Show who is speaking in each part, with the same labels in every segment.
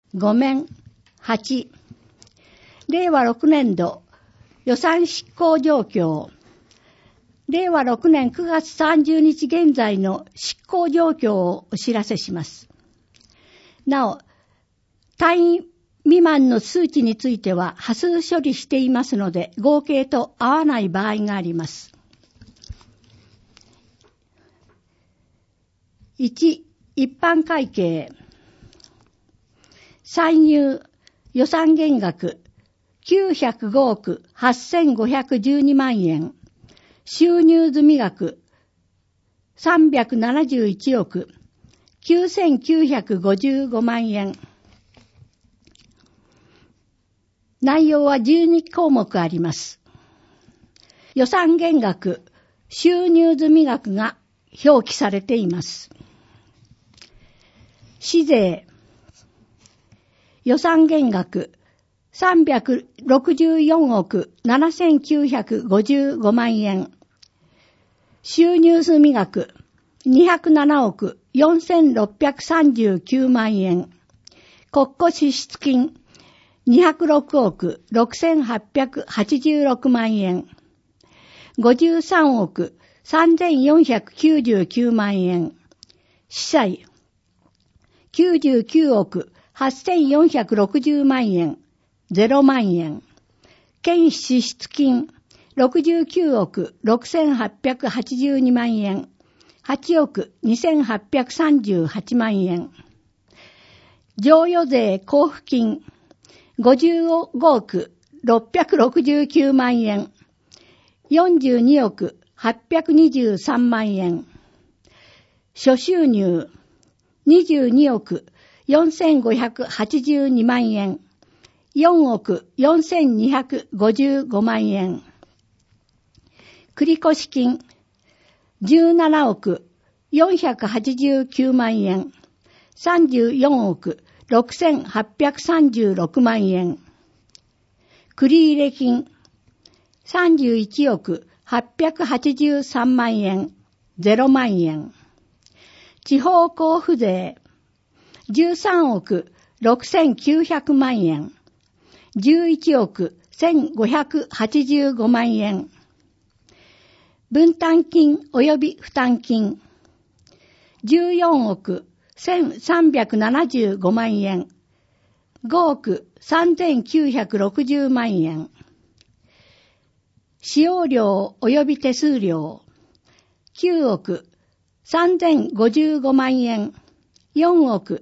Speaker 1: 5面8、令和6年度予算執行状況。令和6年9月30日現在の執行状況をお知らせします。なお、単位未満の数値については波数処理していますので、合計と合わない場合があります。1、一般会計。歳入予算減額905億8512万円。収入済額371億9955万円。内容は12項目あります。予算減額、収入済額が表記されています。市税、予算減額364億7955万円。収入済額207億4639万円。国庫支出金206億6886万円。53億3499万円。司債99億8460万円。0万円。県支出金69億6882万円。8億2838万円。贈与税交付金55億669万円。42億823万円。諸収入22億4582万円。4億4255万円。繰越金17億489万円。34億6836万円。繰入金31億883万円。0万円。地方交付税13億6900万円。11億1585万円。分担金及び負担金14億1375万円。5億3960万円。使用料及び手数料9億3055万円。4億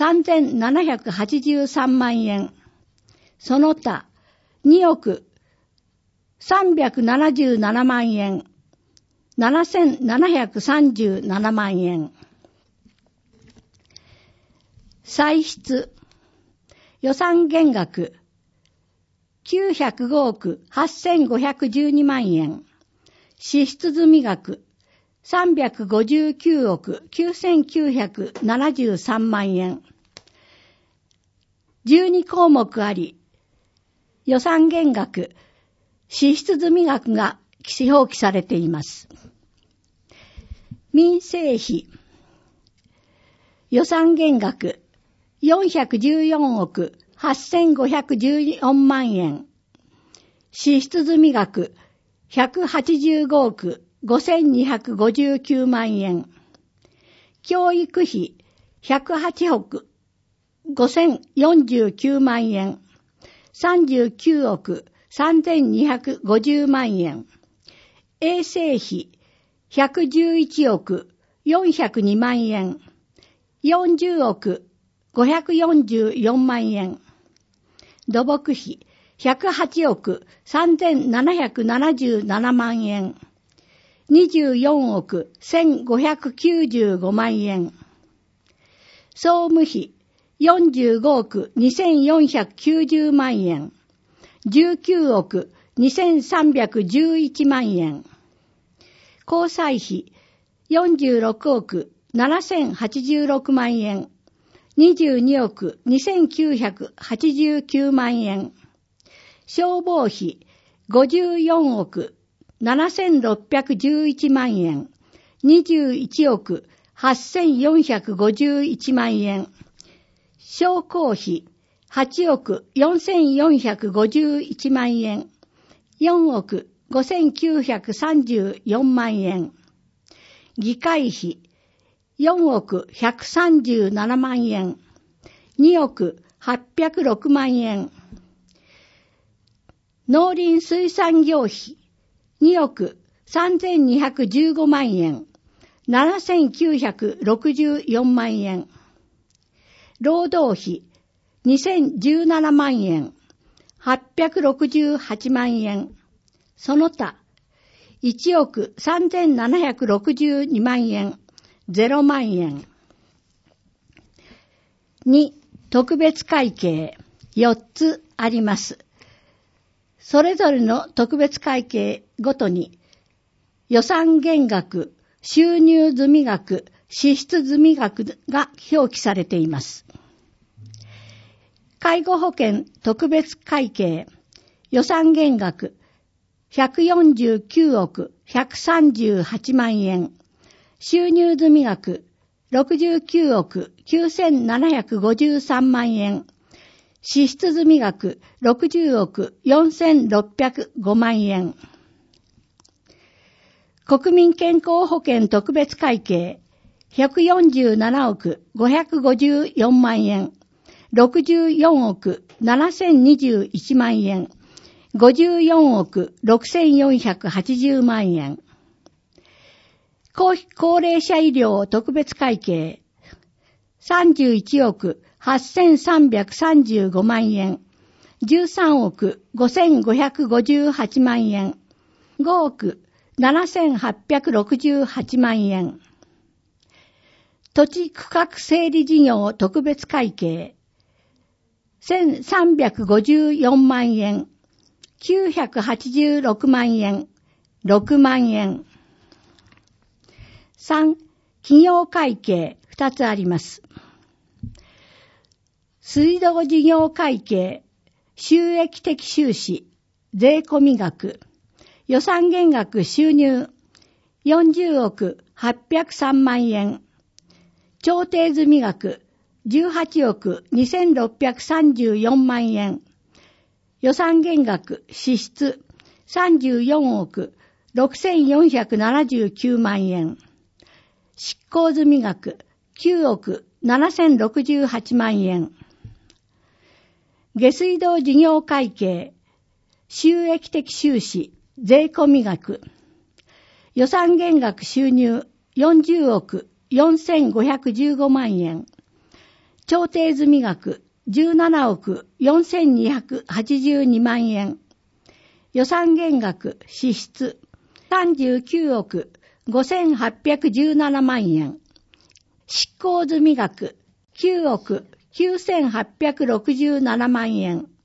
Speaker 1: 3783万円。その他2億377万円。7737万円。歳出予算減額905億8512万円。支出済額359億9973万円。12項目あり、予算減額、支出済額が表記されています。民生費、予算減額、414億8514万円。支出済額、185億5259万円。教育費、108億5049万円。39億3250万円。衛生費、111億402万円。40億544万円。土木費、108億3777万円。24億1595万円。総務費、45億2490万円。19億2311万円。交際費、46億7086万円。22億2989万円。消防費、54億7611万円。21億8451万円。商工費 8億4451万円、4億5934万円。議会費4億137万円、2億806万円。農林水産業費2億3215万円、7964万円。労働費2017万円、868万円。その他、1億3762万円、0万円。2、特別会計4つあります。それぞれの特別会計ごとに、予算減額、収入済額、支出済額が表記されています。介護保険特別会計、予算減額、149億138万円、収入済額、69億9753万円、支出済額、60億4605万円。国民健康保険特別会計、147億554万円、64億7021万円、54億6480万円。高齢者医療特別会計、31億8335万円、13億5558万円、5億7868万円。土地区画整理事業特別会計、1354万円、986万円、6万円。3、企業会計2つあります。水道事業会計、収益的収支、税込み額、予算減額収入、40億803万円、調停済額、18億2634万円、予算減額支出、34億6479万円、執行済額、9億7068万円、下水道事業会計、収益的収支、税込み額、予算減額収入40億4515万円、調停済額17億4282万円、予算減額支出39億5817万円、執行済額9億9867万円。